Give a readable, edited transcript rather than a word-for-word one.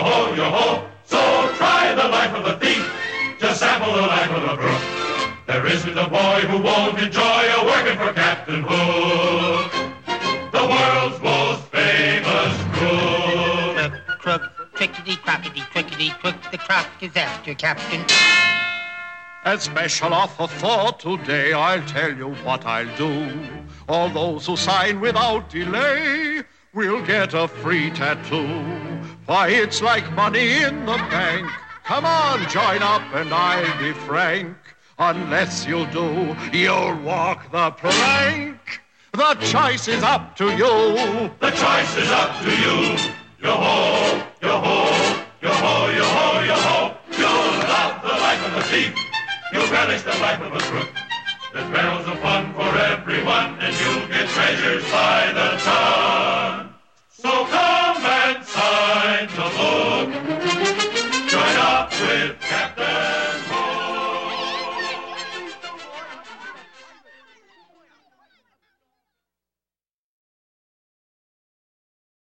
yo-ho, yo-ho. So try the life of a thief. Just sample the life of a crook. There isn't a boy who won't enjoy a working for Captain Hook. The world's most famous crook. The crook, trickety-crockety, trickety-crook. The crook is after Captain. As special offer for today, I'll tell you what I'll do. All those who sign without delay will get a free tattoo. Why, it's like money in the bank. Come on, join up and I'll be frank. Unless you do, you'll walk the plank. The choice is up to you. The choice is up to you. Yo-ho, yo-ho, yo-ho, yo-ho, yo-ho. You'll love the life of a thief. You'll relish the life of a crook. There's barrels of fun for everyone, and you'll get treasures by the ton.